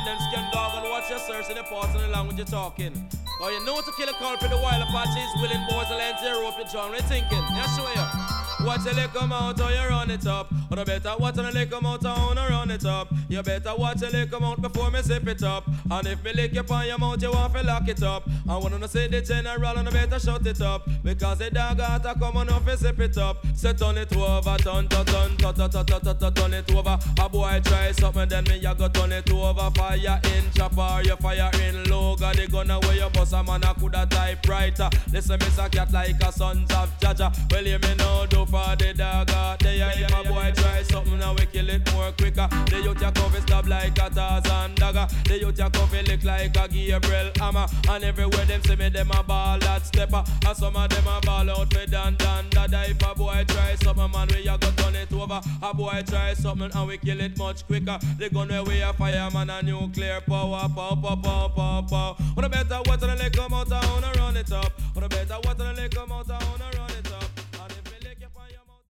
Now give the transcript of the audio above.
them skin dog and watch your search in the parts of the language you're talking. Cause you know to kill a culprit, the wild Apache is willing boys to lend to your rope, your John, what you thinking? Yeah, show you. Watch a liquor mouth or you run it up. Or you better watch a liquor mouth or you run it up. You better watch a liquor mouth before me sip it up. And if me lick you on your mouth, you want to lock it up. And when I say the general, and I better shut it up. Because the dog got to come on off and sip it up. So turn it over, turn it over. A boy try something, then me ya go turn it over. Fire in chopper, you fire in low. Got the gun away your boss, a man a coulda typewriter. Listen, me a cat like a sons of Jaja. Well, you me know do for the dog out there. If a boy try something, now we kill it more quicker. The youth ya come fi stab like a Tarzan dagger. The youth ya come fi lick like a Gabriel hammer. And everywhere them see me, them a ball that stepper. And some of them a ball out for dan dada. If a boy try something, man, we a go turn it over. A boy try something and we kill it much quicker. The gun where we a fireman and nuclear power, pow, pow, pow, pow, pow. On the better water the liquor mouth, I wanna run it up. On the better water the liquor mouth, I wanna